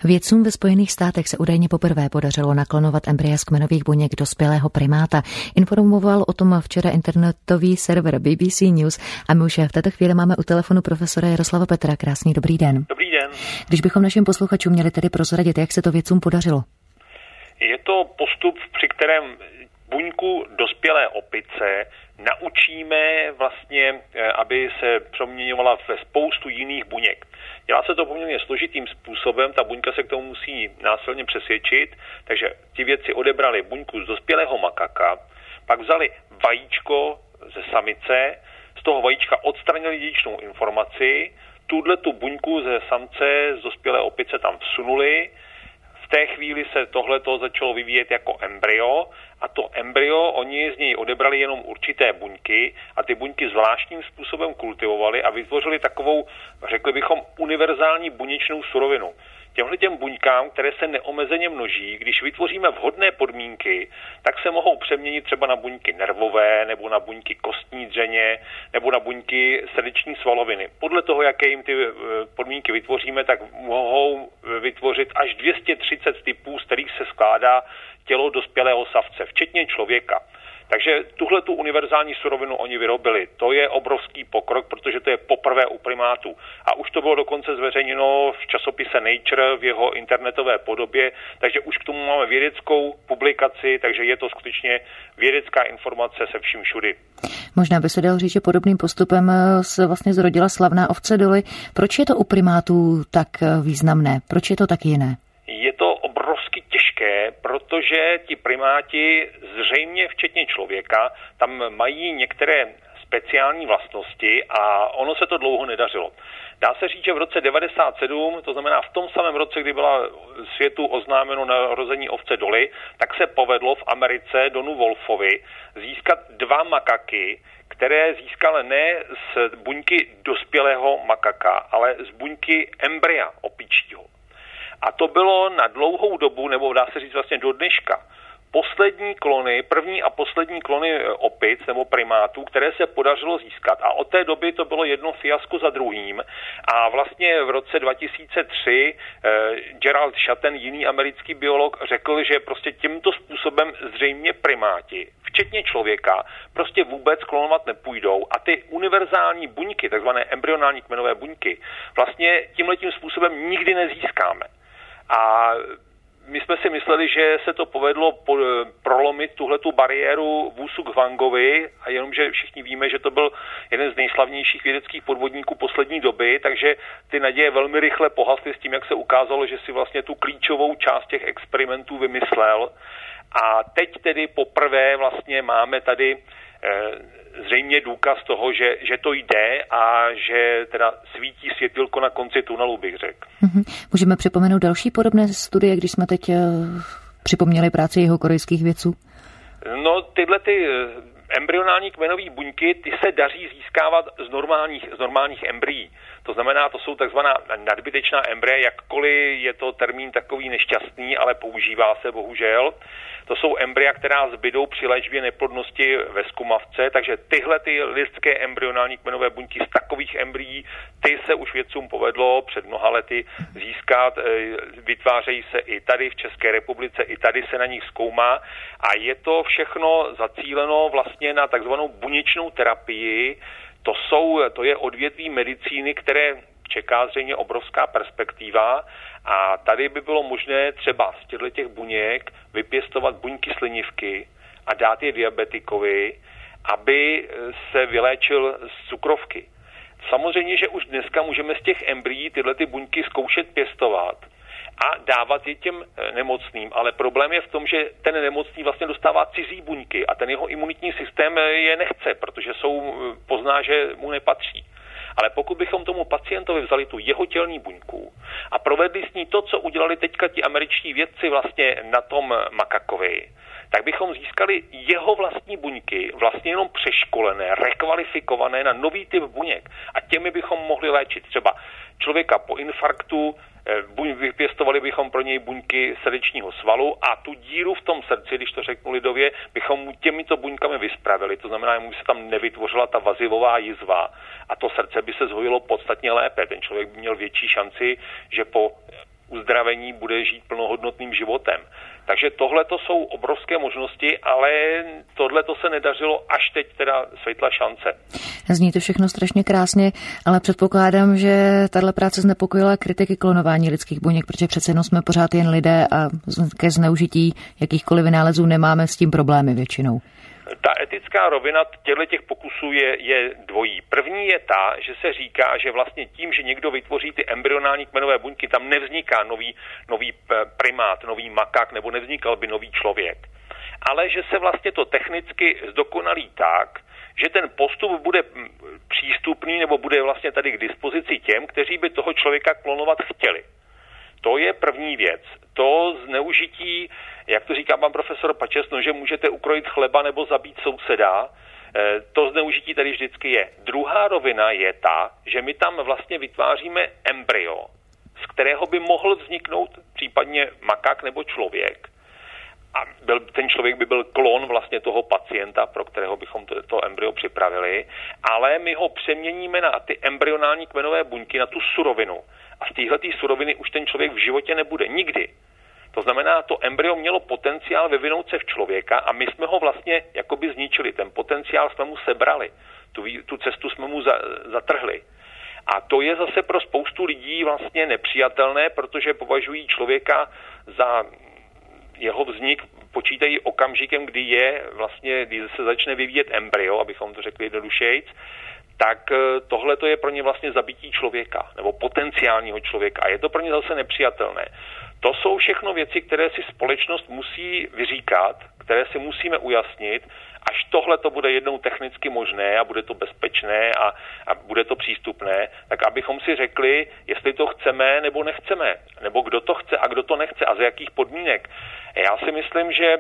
Vědcům ve Spojených státech se údajně poprvé podařilo naklonovat embrya z kmenových buněk dospělého primáta. Informoval o tom včera internetový server BBC News a my už v této chvíli máme u telefonu profesora Jaroslava Petra. Krásný dobrý den. Dobrý den. Když bychom našim posluchačům měli tedy prozradit, jak se to vědcům podařilo? Je to postup, při kterém buňku dospělé opice naučíme vlastně, aby se proměňovala ve spoustu jiných buněk. Dělá se to poměrně složitým způsobem, ta buňka se k tomu musí násilně přesvědčit, takže ti vědci odebrali buňku z dospělého makaka, pak vzali vajíčko ze samice, z toho vajíčka odstranili dědičnou informaci, tu buňku ze samce z dospělé opice tam vsunuli. V té chvíli se tohleto začalo vyvíjet jako embryo a to embryo, oni z něj odebrali jenom určité buňky a ty buňky zvláštním způsobem kultivovali a vytvořili takovou, řekli bychom, univerzální buněčnou surovinu. Těmhletěm buňkám, které se neomezeně množí, když vytvoříme vhodné podmínky, tak se mohou přeměnit třeba na buňky nervové, nebo na buňky kostní dřeně, nebo na buňky srdeční svaloviny. Podle toho, jaké jim ty podmínky vytvoříme, tak mohou vytvořit až 230 typů, z kterých se skládá tělo dospělého savce, včetně člověka. Takže tuhletu univerzální surovinu oni vyrobili. To je obrovský pokrok, protože to je poprvé u primátů. A už to bylo dokonce zveřejněno v časopise Nature v jeho internetové podobě, takže už k tomu máme vědeckou publikaci, takže je to skutečně vědecká informace se vším všudy. Možná by se dalo říct, že podobným postupem se vlastně zrodila slavná ovce Dolly. Proč je to u primátů tak významné? Proč je to tak jiné? Je to obrovsky těžké, protože ti primáti, zřejmě včetně člověka, tam mají některé speciální vlastnosti a ono se to dlouho nedařilo. Dá se říct, že v roce 1997, to znamená v tom samém roce, kdy byla světu oznámeno narození ovce Dolly, tak se povedlo v Americe Donu Wolfovi získat 2 makaky, které získal ne z buňky dospělého makaka, ale z buňky embrya opičího. A to bylo na dlouhou dobu, nebo dá se říct vlastně do dneška, první a poslední klony opic nebo primátů, které se podařilo získat. A od té doby to bylo jedno fiasko za druhým. A vlastně v roce 2003 Gerald Schatten, jiný americký biolog, řekl, že prostě tímto způsobem zřejmě primáti, včetně člověka, prostě vůbec klonovat nepůjdou. A ty univerzální buňky, takzvané embryonální kmenové buňky, vlastně tímhletím způsobem nikdy nezískáme. A my jsme si mysleli, že se to povedlo prolomit tuhletu bariéru Wusuk-Hwangovi, a jenomže všichni víme, že to byl jeden z nejslavnějších vědeckých podvodníků poslední doby, takže ty naděje velmi rychle pohasly s tím, jak se ukázalo, že si vlastně tu klíčovou část těch experimentů vymyslel. A teď tedy poprvé vlastně máme tady zřejmě důkaz toho, že to jde a že teda svítí světilko na konci tunelu, bych řekl. Můžeme připomenout další podobné studie, když jsme teď připomněli práci jihokorejských vědců? No, tyhle ty embryonální kmenové buňky, ty se daří získávat z normálních embryí. To znamená, to jsou takzvaná nadbytečná embrya, jakkoliv je to termín takový nešťastný, ale používá se bohužel. To jsou embrya, která zbydou při léčbě neplodnosti ve zkumavce, takže tyhle ty lidské embryonální kmenové buňky z takových embryí, ty se už vědcům povedlo před mnoha lety získat, vytvářejí se i tady v České republice, i tady se na nich zkoumá a je to všechno zacíleno vlastně na takzvanou buněčnou terapii. To je odvětví medicíny, které čeká zřejmě obrovská perspektiva a tady by bylo možné třeba z těch buněk vypěstovat buňky slinivky a dát je diabetikovi, aby se vyléčil z cukrovky. Samozřejmě, že už dneska můžeme z těch embryí tyhle ty buňky zkoušet pěstovat a dávat je těm nemocným, ale problém je v tom, že ten nemocný vlastně dostává cizí buňky a ten jeho imunitní systém je nechce, protože pozná, že mu nepatří. Ale pokud bychom tomu pacientovi vzali tu jeho tělní buňku a provedli s ní to, co udělali teďka ti američtí vědci vlastně na tom makakovi, tak bychom získali jeho vlastní buňky, vlastně jenom přeškolené, rekvalifikované na nový typ buněk. A těmi bychom mohli léčit třeba člověka po infarktu, vypěstovali bychom pro něj buňky srdečního svalu a tu díru v tom srdci, když to řeknu lidově, bychom mu těmito buňkami vyspravili. To znamená, že by se tam nevytvořila ta vazivová jizva a to srdce by se zhojilo podstatně lépe. Ten člověk by měl větší šanci, že po uzdravení bude žít plnohodnotným životem. Takže tohle to jsou obrovské možnosti, ale tohle to se nedařilo až teď teda světla šance. Zní to všechno strašně krásně, ale předpokládám, že tahle práce znepokojila kritiky klonování lidských buněk, protože přece jenom jsme pořád jen lidé a ke zneužití jakýchkoliv vynálezů nemáme s tím problémy většinou. Ta etická rovina těch pokusů je dvojí. První je ta, že se říká, že vlastně tím, že někdo vytvoří ty embryonální kmenové buňky, tam nevzniká nový primát, nový makák, nebo nevznikal by nový člověk. Ale že se vlastně to technicky zdokonalí tak, že ten postup bude přístupný nebo bude vlastně tady k dispozici těm, kteří by toho člověka klonovat chtěli. To je první věc. To zneužití, jak to říká pan profesor Pačes, že můžete ukrojit chleba nebo zabít souseda, to zneužití tady vždycky je. Druhá rovina je ta, že my tam vlastně vytváříme embryo, z kterého by mohl vzniknout případně makák nebo člověk. A ten člověk by byl klon vlastně toho pacienta, pro kterého bychom to embryo připravili, ale my ho přeměníme na ty embryonální kmenové buňky, na tu surovinu. A z téhletý suroviny už ten člověk v životě nebude. Nikdy. To znamená, to embryo mělo potenciál vyvinout se v člověka a my jsme ho vlastně jakoby zničili. Ten potenciál jsme mu sebrali. Tu cestu jsme mu zatrhli. A to je zase pro spoustu lidí vlastně nepřijatelné, protože považují člověka za jeho vznik, počítají okamžikem, kdy se začne vyvíjet embryo, abychom to řekli jednodušejc, tak tohle to je pro ně vlastně zabití člověka, nebo potenciálního člověka. A je to pro ně zase nepřijatelné. To jsou všechno věci, které si společnost musí vyříkat, které si musíme ujasnit, až tohle to bude jednou technicky možné a bude to bezpečné a bude to přístupné, tak abychom si řekli, jestli to chceme nebo nechceme, nebo kdo to chce a kdo to nechce a za jakých podmínek. Já si myslím, že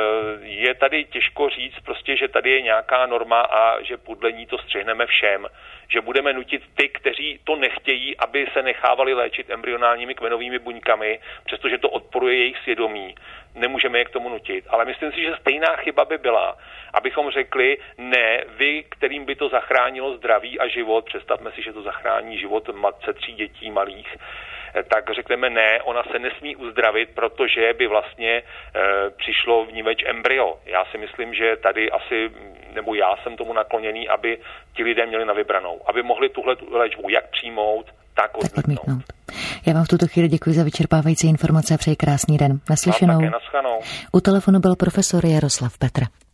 je tady těžko říct prostě, že tady je nějaká norma a že podle ní to střihneme všem, že budeme nutit ty, kteří to nechtějí, aby se nechávali léčit embryonálními kmenovými buňkami, přestože to odporuje jejich svědomí. Nemůžeme je k tomu nutit. Ale myslím si, že stejná chyba by byla, abychom řekli, ne, vy, kterým by to zachránilo zdraví a život, představme si, že to zachrání život matce 3 dětí malých, tak řekneme ne, ona se nesmí uzdravit, protože by vlastně přišlo vníveč embryo. Já si myslím, že tady asi, nebo já jsem tomu nakloněný, aby ti lidé měli na vybranou, aby mohli tuhle léčbu jak přijmout, tak odmítnout. Já vám v tuto chvíli děkuji za vyčerpávající informace a přeji krásný den. Naslyšenou. Také, naschledanou. U telefonu byl profesor Jaroslav Petr.